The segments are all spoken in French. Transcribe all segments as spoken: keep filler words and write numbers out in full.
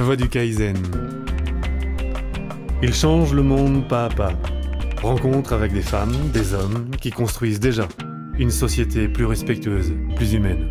voix du Kaizen. Il change le monde pas à pas. Rencontre avec des femmes, des hommes qui construisent déjà une société plus respectueuse, plus humaine.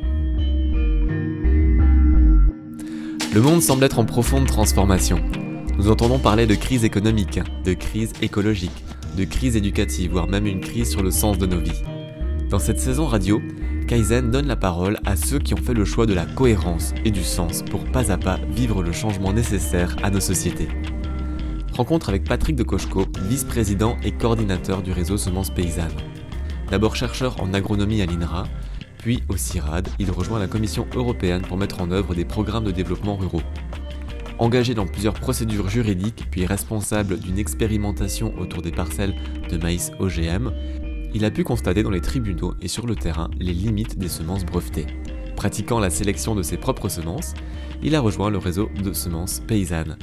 Le monde semble être en profonde transformation. Nous entendons parler de crise économique, de crise écologique, de crise éducative, voire même une crise sur le sens de nos vies. Dans cette saison radio, Kaizen donne la parole à ceux qui ont fait le choix de la cohérence et du sens pour pas à pas vivre le changement nécessaire à nos sociétés. Rencontre avec Patrick de Cocheco, vice-président et coordinateur du réseau Semences Paysannes. D'abord chercheur en agronomie à l'I N R A, puis au CIRAD, il rejoint la Commission européenne pour mettre en œuvre des programmes de développement ruraux. Engagé dans plusieurs procédures juridiques, puis responsable d'une expérimentation autour des parcelles de maïs O G M, il a pu constater dans les tribunaux et sur le terrain les limites des semences brevetées. Pratiquant la sélection de ses propres semences, il a rejoint le réseau de Semences Paysannes.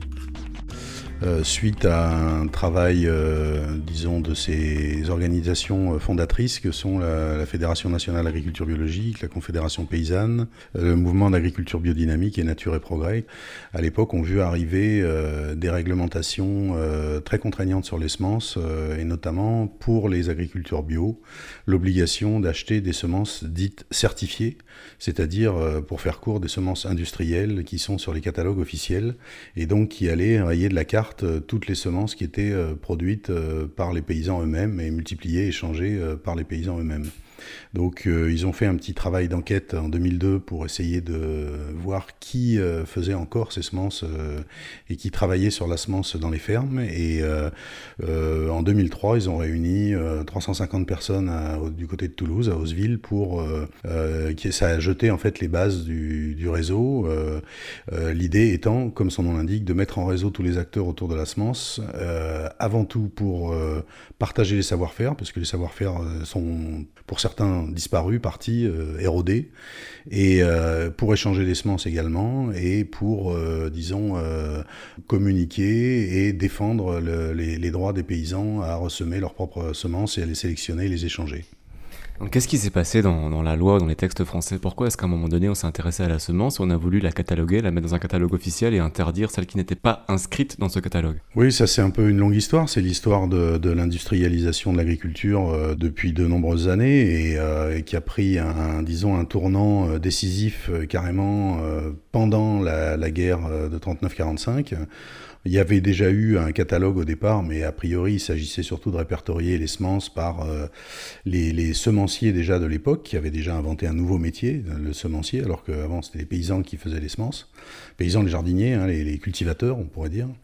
Euh, suite à un travail, euh, disons, de ces organisations fondatrices que sont la, la Fédération nationale d'agriculture biologique, la Confédération paysanne, euh, le mouvement d'agriculture biodynamique et Nature et Progrès, à l'époque ont vu arriver euh, des réglementations euh, très contraignantes sur les semences, euh, et notamment pour les agriculteurs bio, l'obligation d'acheter des semences dites certifiées, c'est-à-dire, euh, pour faire court, des semences industrielles qui sont sur les catalogues officiels et donc qui allaient rayer de la carte toutes les semences qui étaient euh, produites euh, par les paysans eux-mêmes et multipliées, échangées euh, par les paysans eux-mêmes. Donc euh, ils ont fait un petit travail d'enquête en deux mille deux pour essayer de voir qui euh, faisait encore ces semences euh, et qui travaillait sur la semence dans les fermes. Et euh, euh, en deux mille trois, ils ont réuni euh, trois cent cinquante personnes à, du côté de Toulouse, à Hausseville, pour euh, euh, qui ça a jeté en fait les bases du, du réseau. Euh, euh, l'idée étant, comme son nom l'indique, de mettre en réseau tous les acteurs autour de la semence, euh, avant tout pour euh, partager les savoir-faire, parce que les savoir-faire euh, sont pour certains disparus, partis, euh, érodés, et euh, pour échanger des semences également, et pour, euh, disons, euh, communiquer et défendre le, les, les droits des paysans à ressemer leurs propres semences et à les sélectionner et les échanger. Donc, qu'est-ce qui s'est passé dans, dans la loi, dans les textes français ? Pourquoi est-ce qu'à un moment donné, on s'est intéressé à la semence, on a voulu la cataloguer, la mettre dans un catalogue officiel et interdire celle qui n'était pas inscrite dans ce catalogue ? Oui, ça c'est un peu une longue histoire. C'est l'histoire de, de l'industrialisation de l'agriculture euh, depuis de nombreuses années et, euh, et qui a pris un, un, disons, un tournant euh, décisif euh, carrément euh, pendant la, la guerre euh, de trente-neuf quarante-cinq. Il y avait déjà eu un catalogue au départ, mais a priori, il s'agissait surtout de répertorier les semences par euh, les, les semenciers déjà de l'époque, qui avaient déjà inventé un nouveau métier, le semencier, alors qu'avant, c'était les paysans qui faisaient les semences. Paysans, les jardiniers, hein, les, les cultivateurs, on pourrait dire.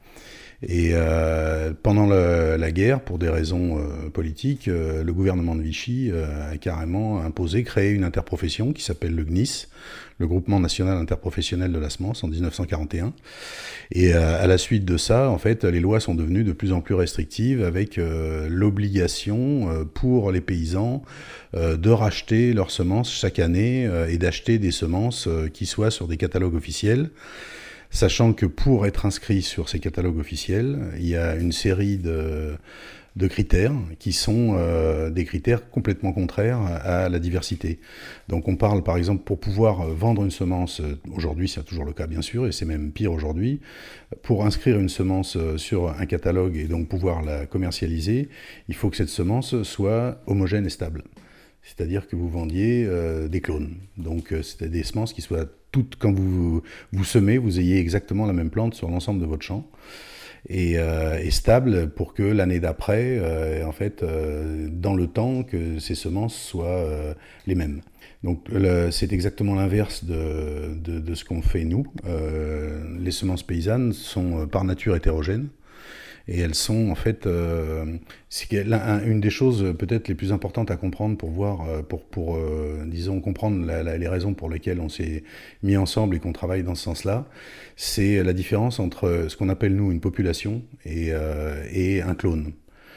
Et euh, pendant le, la guerre, pour des raisons euh, politiques, euh, le gouvernement de Vichy euh, a carrément imposé, créé une interprofession qui s'appelle le G N I S, le Groupement National Interprofessionnel de la Semence, en dix-neuf cent quarante et un. Et euh, à la suite de ça, en fait, les lois sont devenues de plus en plus restrictives, avec euh, l'obligation euh, pour les paysans euh, de racheter leurs semences chaque année euh, et d'acheter des semences euh, qui soient sur des catalogues officiels. Sachant que pour être inscrit sur ces catalogues officiels, il y a une série de, de critères qui sont euh, des critères complètement contraires à la diversité. Donc on parle par exemple, pour pouvoir vendre une semence, aujourd'hui c'est toujours le cas bien sûr, et c'est même pire aujourd'hui, pour inscrire une semence sur un catalogue et donc pouvoir la commercialiser, il faut que cette semence soit homogène et stable. C'est-à-dire que vous vendiez euh, des clones. Donc euh, c'était des semences qui soient toutes, quand vous, vous semez, vous ayez exactement la même plante sur l'ensemble de votre champ. Et, euh, et stable pour que l'année d'après, euh, en fait, euh, dans le temps, que ces semences soient euh, les mêmes. Donc le, c'est exactement l'inverse de, de, de ce qu'on fait nous. Euh, les semences paysannes sont euh, par nature hétérogènes. Et elles sont en fait, euh, c'est une des choses peut-être les plus importantes à comprendre pour voir, pour, pour euh, disons comprendre la, la, les raisons pour lesquelles on s'est mis ensemble et qu'on travaille dans ce sens-là, c'est la différence entre ce qu'on appelle nous une population et, euh, et un clone.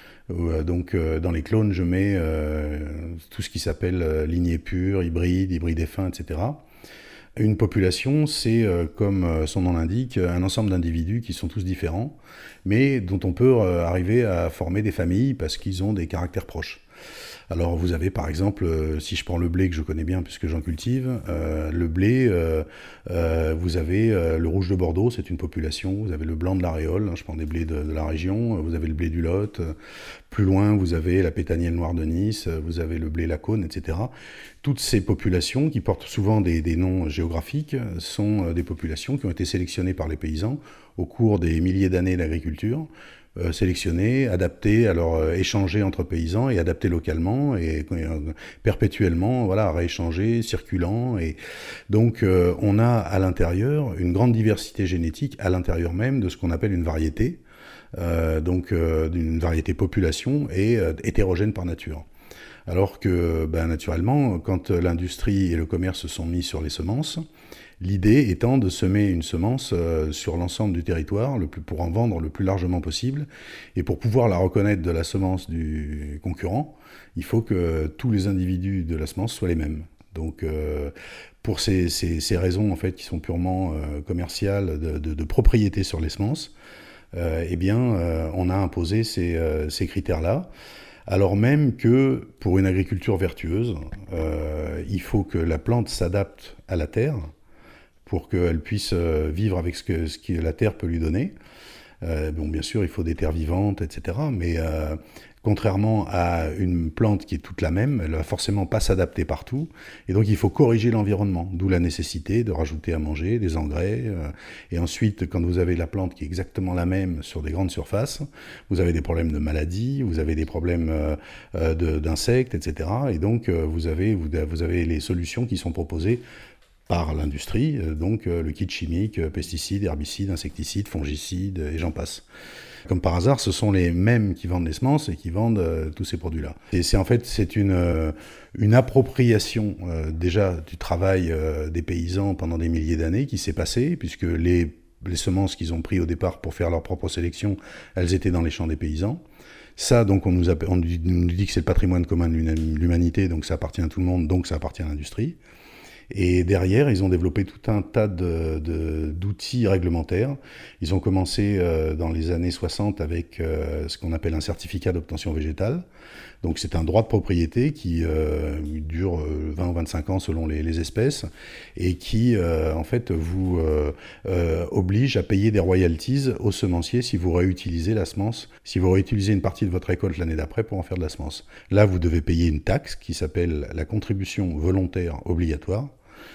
Donc euh, dans les clones, je mets euh, tout ce qui s'appelle euh, lignée pure, hybride, hybride fin, et cetera. Une population, c'est, euh, comme son nom l'indique, un ensemble d'individus qui sont tous différents, mais dont on peut euh, arriver à former des familles parce qu'ils ont des caractères proches. Alors vous avez par exemple, euh, si je prends le blé que je connais bien puisque j'en cultive, euh, le blé, euh, euh, vous avez euh, le rouge de Bordeaux, c'est une population, vous avez le blanc de l'Aréole, hein, je prends des blés de, de la région, vous avez le blé du Lot, euh, plus loin vous avez la pétanielle noire de Nice, vous avez le blé Lacaune, et cetera. Toutes ces populations qui portent souvent des, des noms géographiques sont des populations qui ont été sélectionnées par les paysans au cours des milliers d'années d'agriculture, euh, sélectionnées, adaptées, alors euh, échangées entre paysans et adaptées localement et euh, perpétuellement, voilà, rééchangées, circulant. Et donc euh, on a à l'intérieur une grande diversité génétique à l'intérieur même de ce qu'on appelle une variété, euh, donc euh, d'une variété population et euh, hétérogène par nature. Alors que, ben, naturellement, quand l'industrie et le commerce se sont mis sur les semences, l'idée étant de semer une semence euh, sur l'ensemble du territoire le plus, pour en vendre le plus largement possible. Et pour pouvoir la reconnaître de la semence du concurrent, il faut que tous les individus de la semence soient les mêmes. Donc, euh, pour ces, ces, ces raisons en fait, qui sont purement euh, commerciales de, de, de propriété sur les semences, euh, eh bien, euh, on a imposé ces, euh, ces critères-là. Alors même que pour une agriculture vertueuse, euh, il faut que la plante s'adapte à la terre pour qu'elle puisse vivre avec ce que, ce que la terre peut lui donner. Euh, bon, bien sûr, il faut des terres vivantes, et cetera. Mais euh, contrairement à une plante qui est toute la même, elle ne va forcément pas s'adapter partout. Et donc, il faut corriger l'environnement, d'où la nécessité de rajouter à manger, des engrais. Euh, et ensuite, quand vous avez la plante qui est exactement la même sur des grandes surfaces, vous avez des problèmes de maladies, vous avez des problèmes euh, de, d'insectes, et cetera. Et donc, euh, vous avez, vous, vous avez les solutions qui sont proposées par l'industrie, donc le kit chimique, pesticides, herbicides, insecticides, fongicides, et j'en passe. Comme par hasard, ce sont les mêmes qui vendent les semences et qui vendent euh, tous ces produits-là. Et c'est en fait c'est une euh, une appropriation euh, déjà du travail euh, des paysans pendant des milliers d'années qui s'est passée, puisque les les semences qu'ils ont pris au départ pour faire leur propre sélection, elles étaient dans les champs des paysans. Ça, donc, on nous, a, on nous dit que c'est le patrimoine commun de l'humanité, donc ça appartient à tout le monde, donc ça appartient à l'industrie. Et derrière, ils ont développé tout un tas de, de, d'outils réglementaires. Ils ont commencé euh, dans les années soixante avec euh, ce qu'on appelle un certificat d'obtention végétale. Donc c'est un droit de propriété qui euh, dure vingt ou vingt-cinq ans selon les, les espèces et qui euh, en fait vous euh, euh, oblige à payer des royalties aux semenciers si vous réutilisez la semence, si vous réutilisez une partie de votre récolte l'année d'après pour en faire de la semence. Là, vous devez payer une taxe qui s'appelle la contribution volontaire obligatoire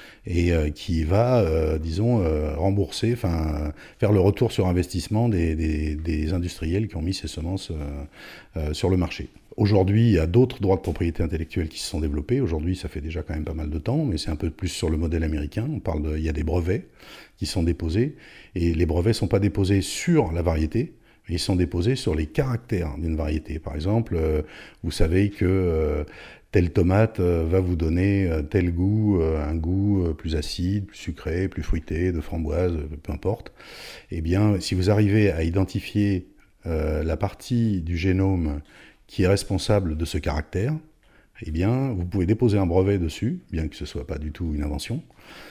et euh, qui va, euh, disons, euh, rembourser, enfin, faire le retour sur investissement des, des, des industriels qui ont mis ces semences euh, euh, sur le marché. Aujourd'hui, il y a d'autres droits de propriété intellectuelle qui se sont développés. Aujourd'hui, ça fait déjà quand même pas mal de temps, mais c'est un peu plus sur le modèle américain. On parle de, il y a des brevets qui sont déposés, et les brevets ne sont pas déposés sur la variété, mais ils sont déposés sur les caractères d'une variété. Par exemple, euh, vous savez que euh, telle tomate euh, va vous donner euh, tel goût, euh, un goût euh, plus acide, plus sucré, plus fruité, de framboise, euh, peu importe. Eh bien, si vous arrivez à identifier euh, la partie du génome qui est responsable de ce caractère, eh bien, vous pouvez déposer un brevet dessus, bien que ce ne soit pas du tout une invention.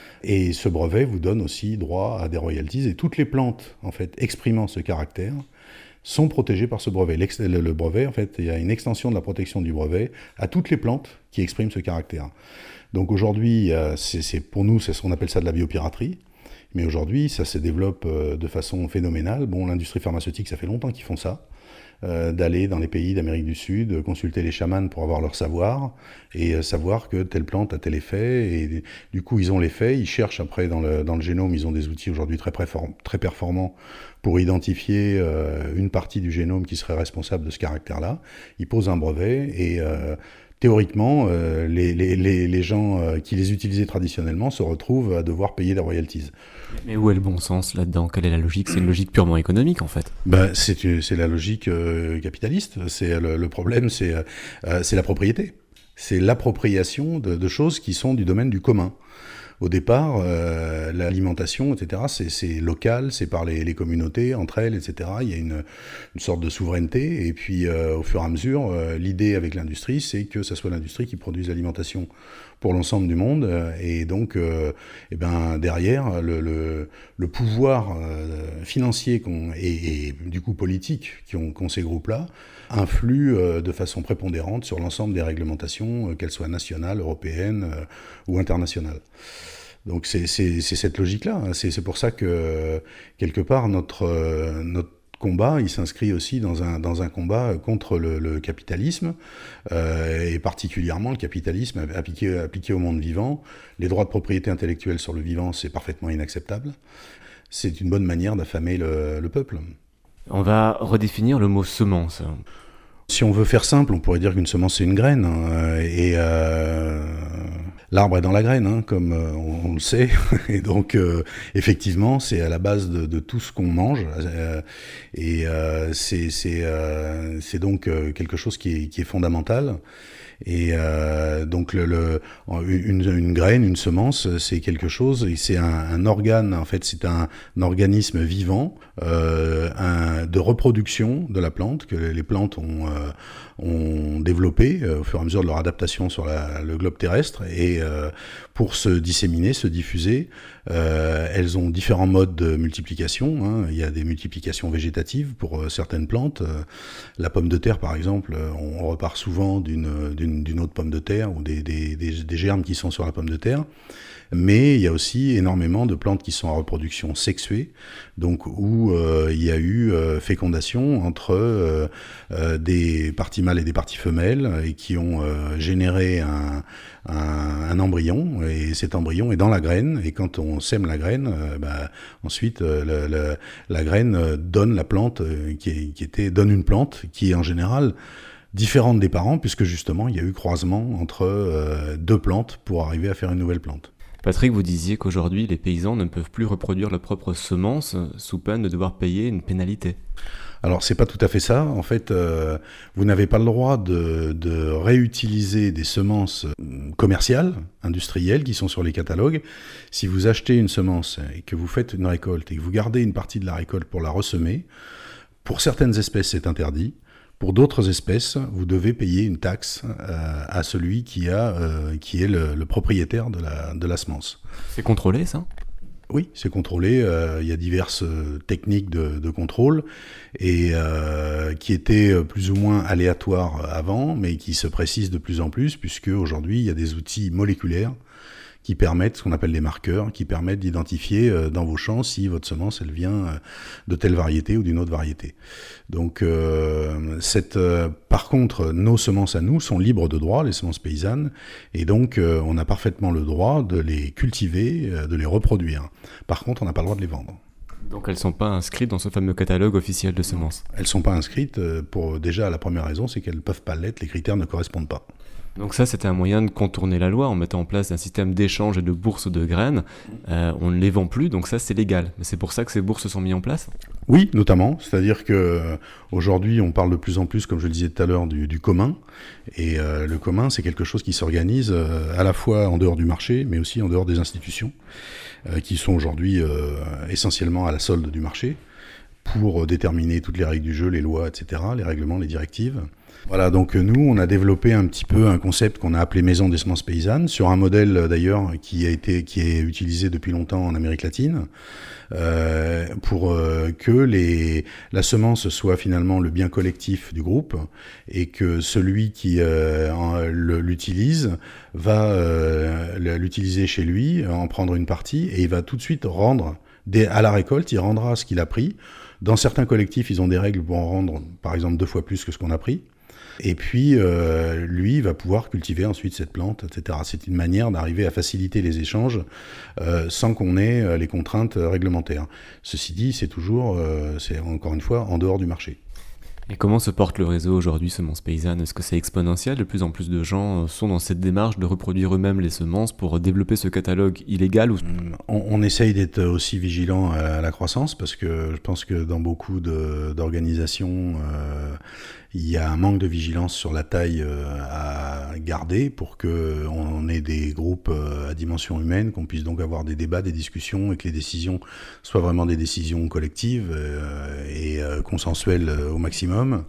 Et ce brevet vous donne aussi droit à des royalties. Et toutes les plantes, en fait, exprimant ce caractère, sont protégées par ce brevet. L'ex- le, le brevet, en fait, il y a une extension de la protection du brevet à toutes les plantes qui expriment ce caractère. Donc aujourd'hui, c'est, c'est, pour nous, c'est ce qu'on appelle ça de la biopiraterie. Mais aujourd'hui, ça se développe de façon phénoménale. Bon, l'industrie pharmaceutique, ça fait longtemps qu'ils font ça. Euh, d'aller dans les pays d'Amérique du Sud, consulter les chamans pour avoir leur savoir, et euh, savoir que telle plante a tel effet, et du coup ils ont l'effet, ils cherchent après dans le, dans le génome, ils ont des outils aujourd'hui très, préform- très performants pour identifier euh, une partie du génome qui serait responsable de ce caractère-là, ils posent un brevet, et euh, théoriquement, euh, les, les, les, les gens euh, qui les utilisaient traditionnellement se retrouvent à devoir payer des royalties. Mais où est le bon sens là-dedans ? Quelle est la logique ? C'est une logique purement économique en fait. Ben, c'est, c'est la logique euh, capitaliste. C'est, le, le problème, c'est, euh, c'est la propriété. C'est l'appropriation de, de choses qui sont du domaine du commun. au départ, euh, l'alimentation, et cetera, c'est, c'est local, c'est par les, les communautés, entre elles, et cetera. Il y a une, une sorte de souveraineté. Et puis, euh, au fur et à mesure, euh, l'idée avec l'industrie, c'est que ça soit l'industrie qui produise l'alimentation pour l'ensemble du monde. Et donc, euh, et ben, derrière, le, le, le pouvoir euh, financier qu'on, et, et du coup politique qu'ont, qu'ont ces groupes-là influe euh, de façon prépondérante sur l'ensemble des réglementations, euh, qu'elles soient nationales, européennes euh, ou internationales. Donc c'est, c'est, c'est cette logique-là. Hein. C'est, c'est pour ça que, quelque part, notre, euh, notre combat, il s'inscrit aussi dans un, dans un combat contre le, le capitalisme, euh, et particulièrement le capitalisme appliqué, appliqué au monde vivant. Les droits de propriété intellectuelle sur le vivant, c'est parfaitement inacceptable. C'est une bonne manière d'affamer le, le peuple. On va redéfinir le mot semence. Si on veut faire simple, on pourrait dire qu'une semence c'est une graine, hein, et euh, l'arbre est dans la graine, hein, comme euh, on, on le sait, et donc euh, effectivement c'est à la base de, de tout ce qu'on mange, euh, et euh, c'est, c'est, euh, c'est donc euh, quelque chose qui est, qui est fondamental. Et euh, donc le, le, une, une graine, une semence, c'est quelque chose, et c'est un, un organe, en fait c'est un, un organisme vivant, euh, un, de reproduction de la plante, que les plantes ont, euh, ont développé euh, au fur et à mesure de leur adaptation sur la, le globe terrestre, et euh, pour se disséminer, se diffuser, euh, elles ont différents modes de multiplication, hein. Il y a des multiplications végétatives pour euh, certaines plantes, euh, la pomme de terre par exemple, on, on repart souvent d'une, d'une, d'une autre pomme de terre, ou des, des, des, des germes qui sont sur la pomme de terre. Mais il y a aussi énormément de plantes qui sont à reproduction sexuée, donc où euh, il y a eu euh, fécondation entre euh, euh, des parties mâles et des parties femelles, et qui ont euh, généré un, un, un embryon, et cet embryon est dans la graine, et quand on sème la graine, euh, bah, ensuite euh, le, le, la graine donne la plante euh, qui, est, qui était donne une plante qui est en général différente des parents, puisque justement il y a eu croisement entre euh, deux plantes pour arriver à faire une nouvelle plante. Patrick, vous disiez qu'aujourd'hui, les paysans ne peuvent plus reproduire leurs propres semences sous peine de devoir payer une pénalité. Alors, c'est pas tout à fait ça. En fait, euh, vous n'avez pas le droit de, de réutiliser des semences commerciales, industrielles, qui sont sur les catalogues. Si vous achetez une semence et que vous faites une récolte et que vous gardez une partie de la récolte pour la ressemer, pour certaines espèces, c'est interdit. Pour d'autres espèces, vous devez payer une taxe euh, à celui qui, a, euh, qui est le, le propriétaire de la, de la semence. C'est contrôlé, ça ? Oui, c'est contrôlé. Euh, il y a diverses techniques de, de contrôle, et euh, qui étaient plus ou moins aléatoires avant, mais qui se précisent de plus en plus, puisque aujourd'hui, il y a des outils moléculaires qui permettent, ce qu'on appelle les marqueurs, qui permettent d'identifier euh, dans vos champs si votre semence, elle vient euh, de telle variété ou d'une autre variété. Donc, euh, cette, euh, par contre, nos semences à nous sont libres de droit, les semences paysannes, et donc euh, on a parfaitement le droit de les cultiver, euh, de les reproduire. Par contre, on n'a pas le droit de les vendre. Donc elles ne sont pas inscrites dans ce fameux catalogue officiel de semences ? Elles ne sont pas inscrites, pour déjà, la première raison, c'est qu'elles ne peuvent pas l'être, les critères ne correspondent pas. Donc ça, c'était un moyen de contourner la loi en mettant en place un système d'échange et de bourse de graines. Euh, on ne les vend plus, donc ça, c'est légal. Mais c'est pour ça que ces bourses sont mises en place ? Oui, notamment. C'est-à-dire qu'aujourd'hui, on parle de plus en plus, comme je le disais tout à l'heure, du, du commun. Et euh, le commun, c'est quelque chose qui s'organise euh, à la fois en dehors du marché, mais aussi en dehors des institutions, euh, qui sont aujourd'hui euh, essentiellement à la solde du marché, pour déterminer toutes les règles du jeu, les lois, et cetera, les règlements, les directives. Voilà, donc nous, on a développé un petit peu un concept qu'on a appelé Maison des semences paysannes, sur un modèle d'ailleurs qui a été, qui est utilisé depuis longtemps en Amérique latine, euh, pour euh, que les, la semence soit finalement le bien collectif du groupe, et que celui qui euh, en, le, l'utilise va euh, l'utiliser chez lui, en prendre une partie, et il va tout de suite rendre, dès, à la récolte, il rendra ce qu'il a pris. Dans certains collectifs, ils ont des règles pour en rendre, par exemple, deux fois plus que ce qu'on a pris. Et puis, euh, lui va pouvoir cultiver ensuite cette plante, et cetera. C'est une manière d'arriver à faciliter les échanges euh, sans qu'on ait euh, les contraintes réglementaires. Ceci dit, c'est toujours, euh, c'est encore une fois, en dehors du marché. Et comment se porte le réseau aujourd'hui, Semences Paysannes ? Est-ce que c'est exponentiel ? De plus en plus de gens sont dans cette démarche de reproduire eux-mêmes les semences pour développer ce catalogue illégal ou... on, on essaye d'être aussi vigilant à la croissance, parce que je pense que dans beaucoup de, d'organisations, euh, il y a un manque de vigilance sur la taille euh, à garder pour qu'on ait des groupes euh, à dimension humaine, qu'on puisse donc avoir des débats, des discussions et que les décisions soient vraiment des décisions collectives euh, et euh, consensuelles euh, au maximum.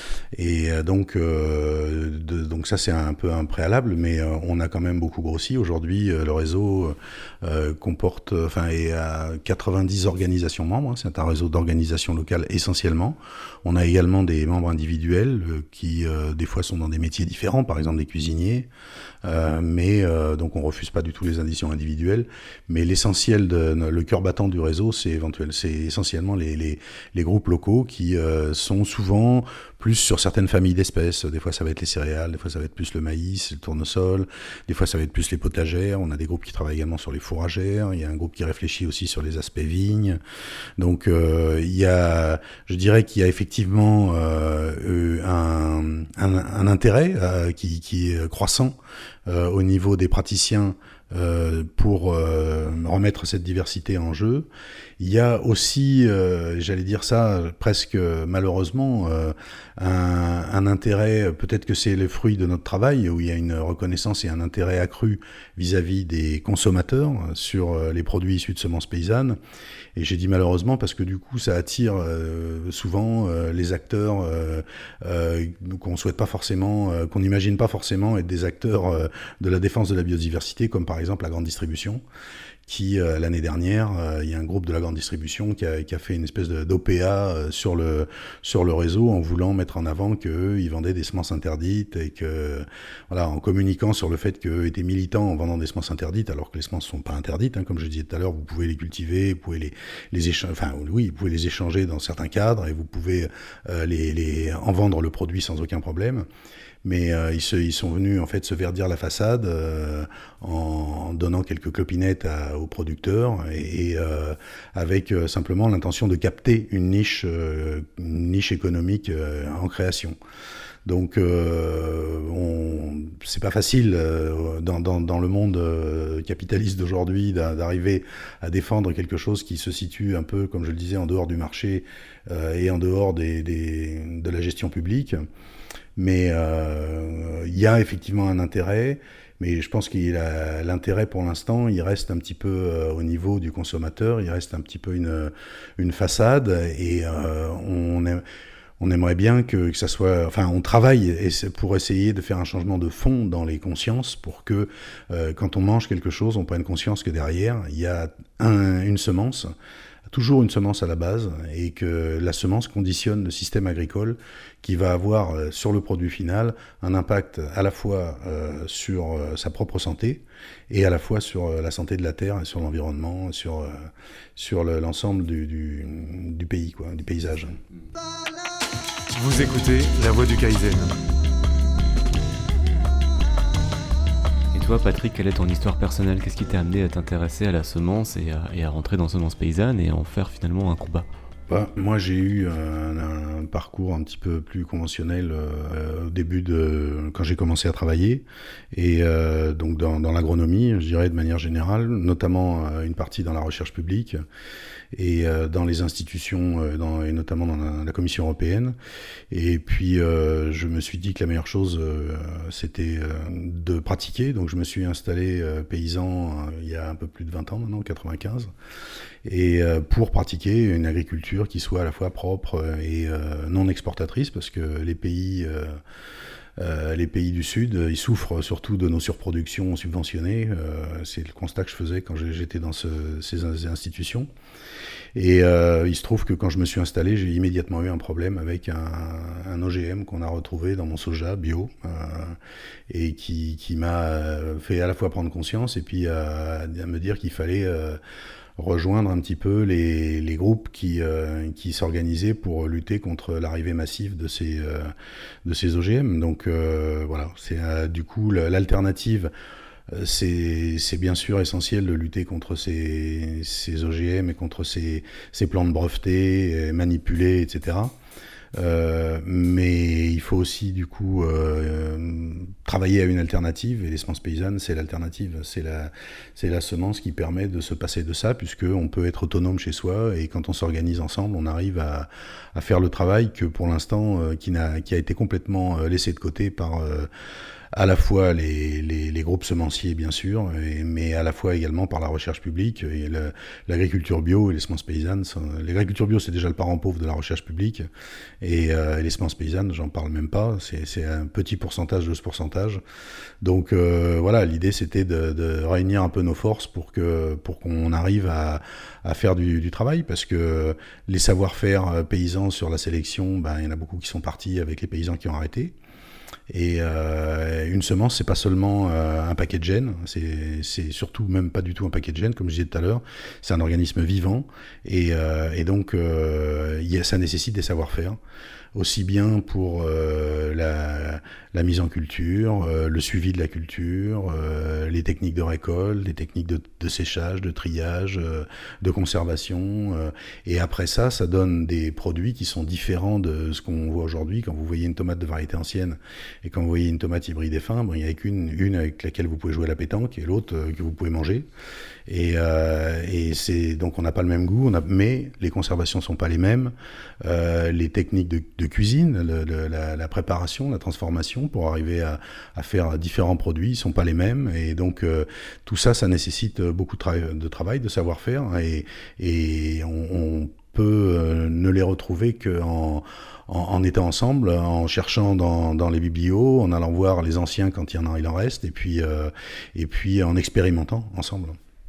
Et euh, donc, euh, de, donc ça c'est un peu un préalable, mais euh, on a quand même beaucoup grossi. Aujourd'hui, euh, le réseau euh, comporte, enfin, est à quatre-vingt-dix organisations membres. Hein, c'est un réseau d'organisations locales essentiellement. On a également des membres individuels euh, qui euh, des fois sont dans des métiers différents, par exemple des cuisiniers, euh, mais euh, donc on refuse pas du tout les additions individuelles. Mais l'essentiel, de, le cœur battant du réseau, c'est éventuel, c'est essentiellement les, les, les groupes locaux qui euh, sont souvent plus sur certaines familles d'espèces. Des fois, ça va être les céréales, des fois, ça va être plus le maïs, le tournesol, des fois, ça va être plus les potagères. On a des groupes qui travaillent également sur les fourragères. Il y a un groupe qui réfléchit aussi sur les aspects vignes. Donc, euh, il y a, je dirais qu'il y a effectivement euh, un, un, un intérêt euh, qui, qui est croissant euh, au niveau des praticiens Euh, pour euh, remettre cette diversité en jeu. Il y a aussi, euh, j'allais dire ça presque malheureusement, euh, un, un intérêt, peut-être que c'est le fruit de notre travail, où il y a une reconnaissance et un intérêt accru vis-à-vis des consommateurs sur les produits issus de semences paysannes. Et j'ai dit malheureusement parce que du coup ça attire euh, souvent euh, les acteurs euh, euh, qu'on souhaite pas forcément, euh, qu'on n'imagine pas forcément être des acteurs euh, de la défense de la biodiversité, comme par exemple la grande distribution, qui euh, l'année dernière, euh, il y a un groupe de la grande distribution qui a, qui a fait une espèce de, d'O P A euh, sur le sur le réseau en voulant mettre en avant qu'eux, ils vendaient des semences interdites et que voilà, en communiquant sur le fait qu'eux étaient militants en vendant des semences interdites, alors que les semences sont pas interdites, hein, comme je disais tout à l'heure, vous pouvez les cultiver, vous pouvez les les échanger, enfin oui, vous pouvez les échanger dans certains cadres et vous pouvez euh, les les en vendre le produit sans aucun problème. Mais euh, ils, se, ils sont venus en fait se verdir la façade euh, en donnant quelques clopinettes à, aux producteurs et, et euh, avec euh, simplement l'intention de capter une niche, euh, une niche économique euh, en création. Donc, euh, on, c'est pas facile euh, dans, dans, dans le monde euh, capitaliste d'aujourd'hui d'arriver à défendre quelque chose qui se situe un peu, comme je le disais, en dehors du marché euh, et en dehors des, des, de la gestion publique. Mais euh, il y a effectivement un intérêt, mais je pense que l'intérêt pour l'instant, il reste un petit peu euh, au niveau du consommateur, il reste un petit peu une, une façade, et euh, on, aime, on aimerait bien que, que ça soit... Enfin, on travaille pour essayer de faire un changement de fond dans les consciences, pour que euh, quand on mange quelque chose, on prenne conscience que derrière, il y a un, une semence, toujours une semence à la base, et que la semence conditionne le système agricole qui va avoir euh, sur le produit final un impact à la fois euh, sur euh, sa propre santé et à la fois sur euh, la santé de la terre et sur l'environnement, sur, euh, sur le, l'ensemble du, du, du pays, quoi, du paysage. Vous écoutez La Voix du Kaizen. Et toi, Patrick, quelle est ton histoire personnelle ? Qu'est-ce qui t'a amené à t'intéresser à la semence et à, et à rentrer dans Semences Paysannes et à en faire finalement un combat ? Bah, moi, j'ai eu un, un parcours un petit peu plus conventionnel euh, au début de quand j'ai commencé à travailler, et euh, donc dans, dans l'agronomie, je dirais de manière générale, notamment euh, une partie dans la recherche publique et euh, dans les institutions, euh, dans, et notamment dans la, la Commission européenne. Et puis, euh, je me suis dit que la meilleure chose, euh, c'était euh, de pratiquer. Donc, je me suis installé euh, paysan euh, il y a un peu plus de vingt ans maintenant, quatre-vingt-quinze, et euh, pour pratiquer une agriculture qui soit à la fois propre et euh, non exportatrice, parce que les pays... Euh, Euh, les pays du Sud, ils souffrent surtout de nos surproductions subventionnées. Euh, c'est le constat que je faisais quand j'étais dans ce, ces institutions. Et euh, il se trouve que quand je me suis installé, j'ai immédiatement eu un problème avec un, un O G M qu'on a retrouvé dans mon soja bio euh, et qui, qui m'a fait à la fois prendre conscience et puis à, à me dire qu'il fallait... Euh, rejoindre un petit peu les, les groupes qui, euh, qui s'organisaient pour lutter contre l'arrivée massive de ces, euh, de ces O G M. Donc euh, voilà, c'est euh, du coup l'alternative. C'est, c'est bien sûr essentiel de lutter contre ces, ces O G M et contre ces, ces plantes brevetées, manipulées, et cetera. Euh, mais il faut aussi du coup euh, travailler à une alternative, et les semences paysannes, c'est l'alternative. C'est la, c'est la semence qui permet de se passer de ça, puisqu'on peut être autonome chez soi, et quand on s'organise ensemble, on arrive à, à faire le travail que pour l'instant, euh, qui, n'a, qui a été complètement laissé de côté par... Euh, à la fois les, les, les groupes semenciers, bien sûr, et, mais à la fois également par la recherche publique. Et le, l'agriculture bio et les semences paysannes. Sont, l'agriculture bio, c'est déjà le parent pauvre de la recherche publique. Et euh, les semences paysannes, j'en parle même pas. C'est, c'est un petit pourcentage de ce pourcentage. Donc euh, voilà, l'idée, c'était de, de réunir un peu nos forces pour, que, pour qu'on arrive à, à faire du, du travail. Parce que les savoir-faire paysans sur la sélection, ben, il y en a beaucoup qui sont partis avec les paysans qui ont arrêté. Et euh, une semence, c'est pas seulement euh, un paquet de gènes, c'est, c'est surtout même pas du tout un paquet de gènes, comme je disais tout à l'heure. C'est un organisme vivant, et, euh, et donc euh, y a, ça nécessite des savoir-faire, aussi bien pour euh, la, la mise en culture, euh, le suivi de la culture, euh, les techniques de récolte, les techniques de, de séchage, de triage, euh, de conservation. Euh, et après ça, ça donne des produits qui sont différents de ce qu'on voit aujourd'hui. Quand vous voyez une tomate de variété ancienne et quand vous voyez une tomate hybride F un, bon, il n'y a qu'une une avec laquelle vous pouvez jouer à la pétanque et l'autre euh, que vous pouvez manger. Et, euh, et c'est, donc on n'a pas le même goût, on a, mais les conservations ne sont pas les mêmes. Euh, les techniques de, de cuisine, le, le, la, la préparation, la transformation pour arriver à, à faire différents produits ne sont pas les mêmes. Et donc euh, tout ça, ça nécessite beaucoup de, tra- de travail, de savoir-faire. Et, et on, on peut euh, ne les retrouver qu'en en, en étant ensemble, en cherchant dans, dans les biblios, en allant voir les anciens quand il y en a, il en reste, et puis, euh, et puis en expérimentant ensemble.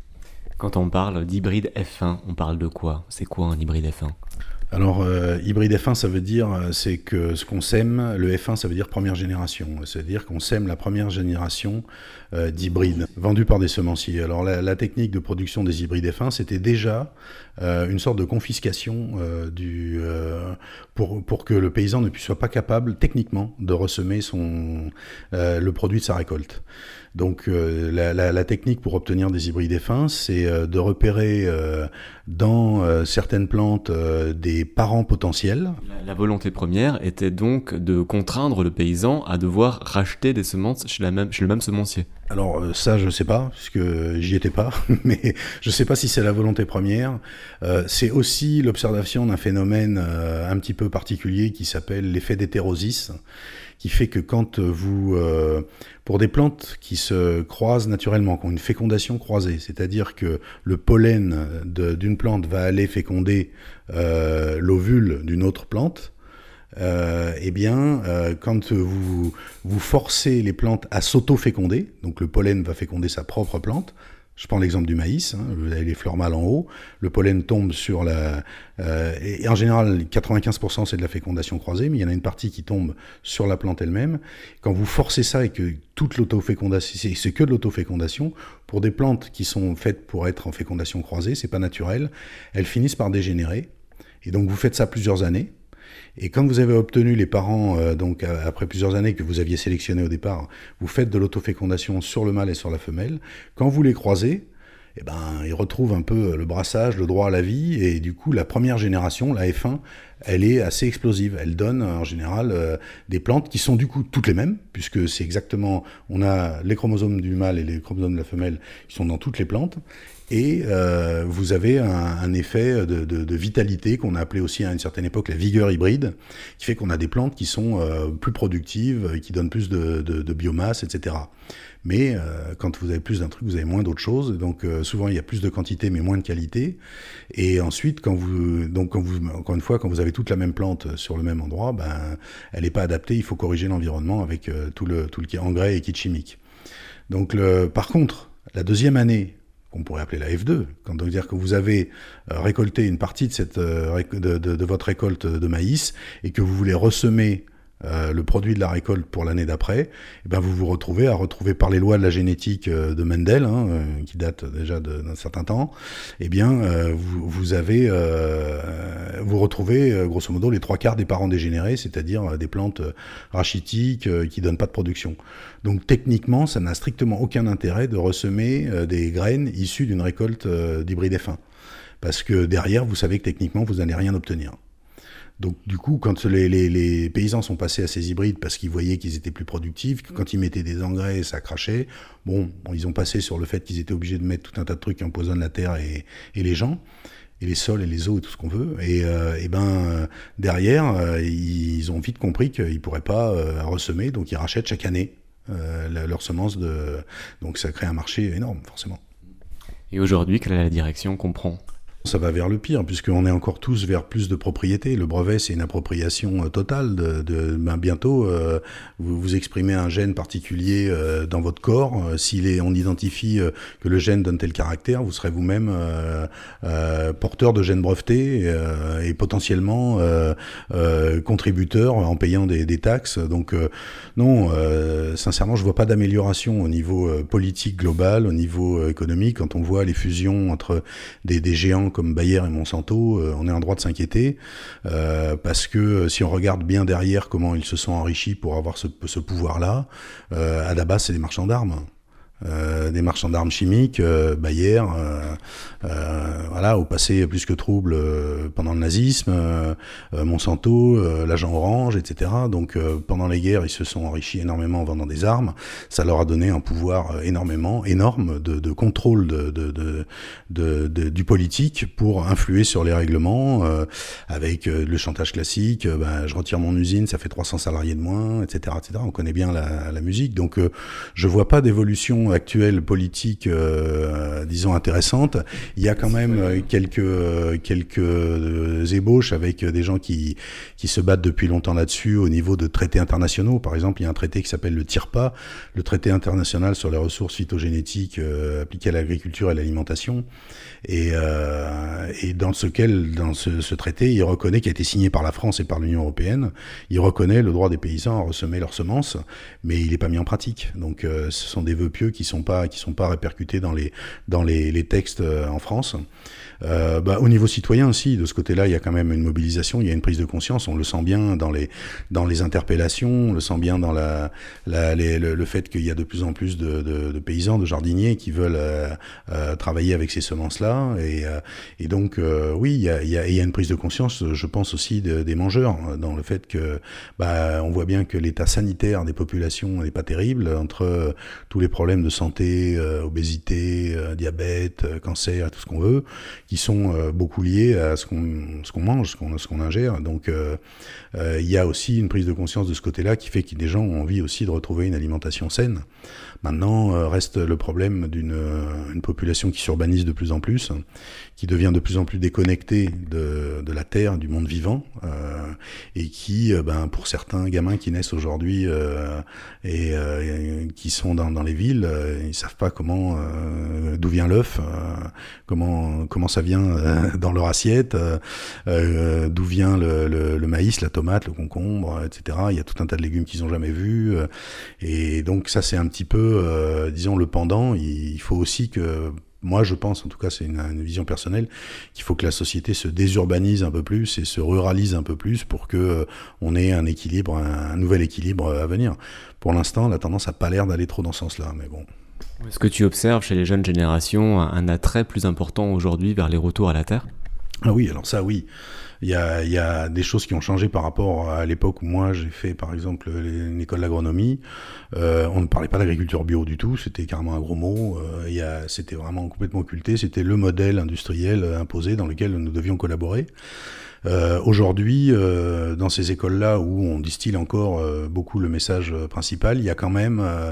Quand on parle d'hybride F un, on parle de quoi ? C'est quoi un hybride F un ? Alors, euh, hybride F un, ça veut dire, c'est que ce qu'on sème, le F un, ça veut dire première génération. C'est-à-dire qu'on sème la première génération euh, d'hybrides vendus par des semenciers. Alors, la, la technique de production des hybrides F un, c'était déjà euh, une sorte de confiscation euh, du, euh, pour, pour que le paysan ne soit pas capable, techniquement, de ressemer son, euh, le produit de sa récolte. Donc euh, la, la, la technique pour obtenir des hybrides F un, c'est euh, de repérer euh, dans euh, certaines plantes euh, des parents potentiels. La, la volonté première était donc de contraindre le paysan à devoir racheter des semences chez, la même, chez le même semencier. Alors euh, ça, je sais pas, parce que j'y étais pas, mais je sais pas si c'est la volonté première. Euh, c'est aussi l'observation d'un phénomène euh, un petit peu particulier qui s'appelle l'effet d'hétérosis, qui fait que quand vous, euh, pour des plantes qui se croisent naturellement, qui ont une fécondation croisée, c'est-à-dire que le pollen de, d'une plante va aller féconder euh, l'ovule d'une autre plante, euh, eh bien, euh, quand vous, vous forcez les plantes à s'auto-féconder, donc le pollen va féconder sa propre plante. Je prends l'exemple du maïs, hein, vous avez les fleurs mâles en haut, le pollen tombe sur la... Euh, et en général, quatre-vingt-quinze pour cent c'est de la fécondation croisée, mais il y en a une partie qui tombe sur la plante elle-même. Quand vous forcez ça et que toute l'autofécondation, c'est, c'est que de l'autofécondation, pour des plantes qui sont faites pour être en fécondation croisée, c'est pas naturel, elles finissent par dégénérer. Et donc vous faites ça plusieurs années. Et quand vous avez obtenu les parents, euh, donc après plusieurs années que vous aviez sélectionnés au départ, vous faites de l'autofécondation sur le mâle et sur la femelle. Quand vous les croisez, eh ben, ils retrouvent un peu le brassage, le droit à la vie, et du coup, la première génération, la F un, elle est assez explosive. Elle donne en général euh, des plantes qui sont du coup toutes les mêmes, puisque c'est exactement, on a les chromosomes du mâle et les chromosomes de la femelle qui sont dans toutes les plantes. Et euh, vous avez un, un effet de, de, de vitalité qu'on a appelé aussi à une certaine époque la vigueur hybride, qui fait qu'on a des plantes qui sont euh, plus productives, qui donnent plus de, de, de biomasse, et cetera. Mais euh, quand vous avez plus d'un truc, vous avez moins d'autres choses. Donc euh, souvent il y a plus de quantité mais moins de qualité. Et ensuite, quand vous, donc quand vous, encore une fois, quand vous avez toute la même plante sur le même endroit, ben elle n'est pas adaptée. Il faut corriger l'environnement avec euh, tout le tout le engrais et kit chimique. Donc le, par contre, la deuxième année, qu'on pourrait appeler la F deux, quand on veut dire que vous avez euh, récolté une partie de, cette, euh, de, de, de votre récolte de maïs et que vous voulez ressemer euh, le produit de la récolte pour l'année d'après, et ben vous vous retrouvez à retrouver par les lois de la génétique euh, de Mendel, hein, euh, qui date déjà de, d'un certain temps, et bien euh, vous, vous avez euh, vous retrouvez euh, grosso modo les trois quarts des parents dégénérés, c'est-à-dire euh, des plantes euh, rachitiques euh, qui donnent pas de production. Donc techniquement, ça n'a strictement aucun intérêt de ressemer euh, des graines issues d'une récolte euh, d'hybride F un, parce que derrière, vous savez que techniquement, vous n'allez rien obtenir. Donc du coup, quand les, les, les paysans sont passés à ces hybrides parce qu'ils voyaient qu'ils étaient plus productifs, que quand ils mettaient des engrais, ça crachait, bon, bon, ils ont passé sur le fait qu'ils étaient obligés de mettre tout un tas de trucs qui empoisonnent la terre et, et les gens, et les sols et les eaux et tout ce qu'on veut. Et, euh, et ben derrière, euh, ils ont vite compris qu'ils ne pourraient pas euh, ressemer, donc ils rachètent chaque année euh, leurs semences. De... Donc ça crée un marché énorme, forcément. Et aujourd'hui, quelle est la direction qu'on prend ? Ça va vers le pire, puisqu'on est encore tous vers plus de propriété. Le brevet, c'est une appropriation euh, totale. De, de, ben bientôt, euh, vous, vous exprimez un gène particulier euh, dans votre corps. Euh, S'il est, on identifie euh, que le gène donne tel caractère, vous serez vous-même euh, euh, porteur de gènes brevetés euh, et potentiellement euh, euh, contributeur en payant des, des taxes. Donc euh, non, euh, sincèrement, je vois pas d'amélioration au niveau euh, politique global, au niveau euh, économique. Quand on voit les fusions entre des, des géants comme Bayer et Monsanto, euh, on est en droit de s'inquiéter, euh, parce que si on regarde bien derrière comment ils se sont enrichis pour avoir ce, ce pouvoir-là, euh, à la base, c'est des marchands d'armes. Euh, des marchands d'armes chimiques, euh, Bayer, euh, euh, voilà, au passé plus que trouble euh, pendant le nazisme, euh, euh, Monsanto, euh, l'agent orange, et cetera. Donc euh, pendant les guerres, ils se sont enrichis énormément en vendant des armes. Ça leur a donné un pouvoir euh, énormément, énorme de, de contrôle de, de, de, de, de, du politique pour influer sur les règlements, euh, avec euh, le chantage classique. Euh, ben, je retire mon usine, ça fait trois cents salariés de moins, et cetera, et cetera. On connaît bien la, la musique, donc euh, je vois pas d'évolution actuelle politique, euh, disons, intéressante. Il y a quand même quelques, quelques ébauches avec des gens qui, qui se battent depuis longtemps là-dessus au niveau de traités internationaux. Par exemple, il y a un traité qui s'appelle le TIRPA, le traité international sur les ressources phytogénétiques euh, appliquées à l'agriculture et à l'alimentation. Et, euh, et dans ce, dans ce, ce traité, il reconnaît, qui a été signé par la France et par l'Union européenne, il reconnaît le droit des paysans à ressemer leurs semences, mais il n'est pas mis en pratique. Donc euh, ce sont des vœux pieux qui sont pas qui sont pas répercutés dans les dans les, les textes euh, en France. Euh, bah, au niveau citoyen aussi, de ce côté-là, il y a quand même une mobilisation, il y a une prise de conscience. On le sent bien dans les dans les interpellations, on le sent bien dans la, la les, le, le fait qu'il y a de plus en plus de, de, de paysans, de jardiniers qui veulent euh, euh, travailler avec ces semences-là. Et, euh, et donc, euh, oui, il y a, il y, a, il y a une prise de conscience, je pense aussi, de, des mangeurs, dans le fait que bah, on voit bien que l'état sanitaire des populations n'est pas terrible, entre euh, tous les problèmes de santé, euh, obésité, euh, diabète, euh, cancer, tout ce qu'on veut, qui sont euh, beaucoup liés à ce qu'on, ce qu'on mange, ce qu'on, ce qu'on ingère. Donc euh, euh, il y a aussi une prise de conscience de ce côté-là qui fait que les gens ont envie aussi de retrouver une alimentation saine. Maintenant, euh, reste le problème d'une euh, une population qui s'urbanise de plus en plus, qui devient de plus en plus déconnectée de, de la terre, du monde vivant, euh, et qui, euh, ben, pour certains gamins qui naissent aujourd'hui euh, et, euh, et qui sont dans, dans les villes, euh, ils savent pas comment, euh, d'où vient l'œuf, euh, comment comment ça vient euh, dans leur assiette, euh, euh, d'où vient le, le, le maïs, la tomate, le concombre, et cetera. Il y a tout un tas de légumes qu'ils ont jamais vus, euh, et donc ça c'est un petit peu Euh, disons le pendant. Il faut aussi que, moi je pense, en tout cas c'est une, une vision personnelle, qu'il faut que la société se désurbanise un peu plus et se ruralise un peu plus pour que euh, on ait un équilibre, un, un nouvel équilibre à venir. Pour l'instant, la tendance n'a pas l'air d'aller trop dans ce sens-là, mais bon. Est-ce que tu observes chez les jeunes générations un attrait plus important aujourd'hui vers les retours à la terre ? Ah oui, alors ça oui. Il y a, il y a des choses qui ont changé par rapport à l'époque où moi j'ai fait par exemple une école d'agronomie. Euh, on ne parlait pas d'agriculture bio du tout, c'était carrément un gros mot. Euh, il y a, c'était vraiment complètement occulté, c'était le modèle industriel imposé dans lequel nous devions collaborer. Euh, aujourd'hui, euh, dans ces écoles-là où on distille encore euh, beaucoup le message principal, il y a quand même euh,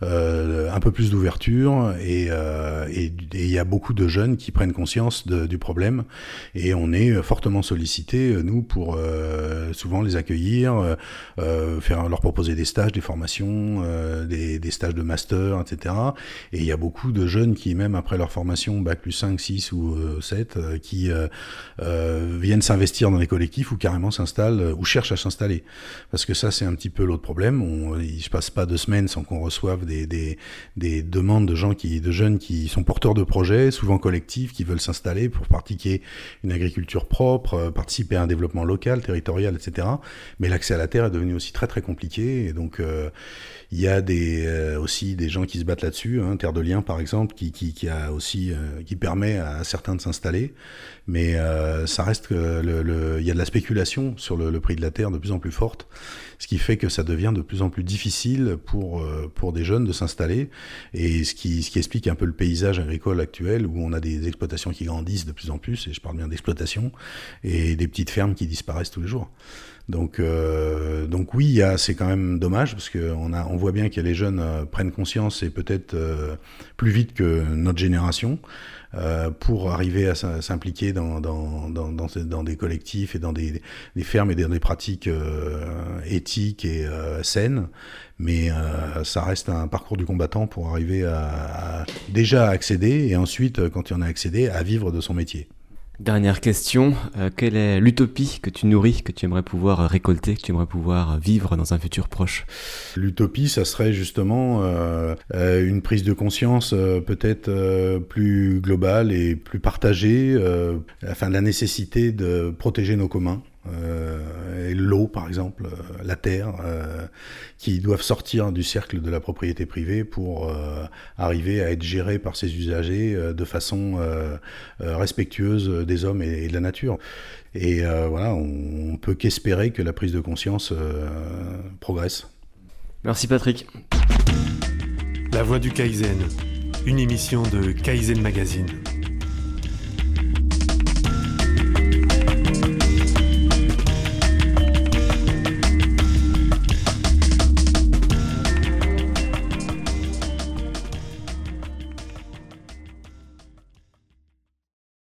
euh, un peu plus d'ouverture et euh, et il y a beaucoup de jeunes qui prennent conscience de, du problème et on est fortement sollicités, nous, pour euh, souvent les accueillir, euh, faire leur proposer des stages, des formations, euh, des, des stages de master, et cetera. Et il y a beaucoup de jeunes qui, même après leur formation bac plus cinq, six ou euh, sept, euh, qui euh, euh, viennent s'investir dans les collectifs ou carrément s'installent euh, ou cherchent à s'installer. Parce que ça, c'est un petit peu l'autre problème. On, il se passe pas deux semaines sans qu'on reçoive des, des, des demandes de gens qui, de jeunes qui sont porteurs de projets, souvent collectifs, qui veulent s'installer pour pratiquer une agriculture propre, euh, participer à un développement local, territorial, et cetera. Mais l'accès à la terre est devenu aussi très très compliqué. Et donc, euh, il y a des, euh, aussi des gens qui se battent là-dessus, hein, Terre de Liens par exemple, qui, qui, qui a aussi, euh, qui permet à certains de s'installer. Mais euh, ça reste que le, le, il y a de la spéculation sur le, le prix de la terre de plus en plus forte, ce qui fait que ça devient de plus en plus difficile pour, pour des jeunes de s'installer, et ce qui, ce qui explique un peu le paysage agricole actuel, où on a des exploitations qui grandissent de plus en plus, et je parle bien d'exploitation, et des petites fermes qui disparaissent tous les jours. Donc, euh, donc oui, il y a, c'est quand même dommage, parce qu'on a, on voit bien que les jeunes euh, prennent conscience, et peut-être euh, plus vite que notre génération, euh, pour arriver à s'impliquer dans, dans, dans, dans, dans des collectifs et dans des, des fermes et dans des pratiques euh, éthiques et euh, saines. Mais euh, ça reste un parcours du combattant pour arriver à, à déjà accéder, et ensuite, quand il en a accédé, à vivre de son métier. Dernière question, euh, quelle est l'utopie que tu nourris, que tu aimerais pouvoir récolter, que tu aimerais pouvoir vivre dans un futur proche ? L'utopie, ça serait justement euh, euh, une prise de conscience euh, peut-être euh, plus globale et plus partagée, euh, afin de la nécessité de protéger nos communs. Euh, et l'eau par exemple, euh, la terre, euh, qui doivent sortir du cercle de la propriété privée pour euh, arriver à être gérés par ses usagers euh, de façon euh, euh, respectueuse des hommes et, et de la nature. Et euh, voilà, on, on peut qu'espérer que la prise de conscience euh, progresse. Merci Patrick. La Voix du Kaizen, une émission de Kaizen Magazine.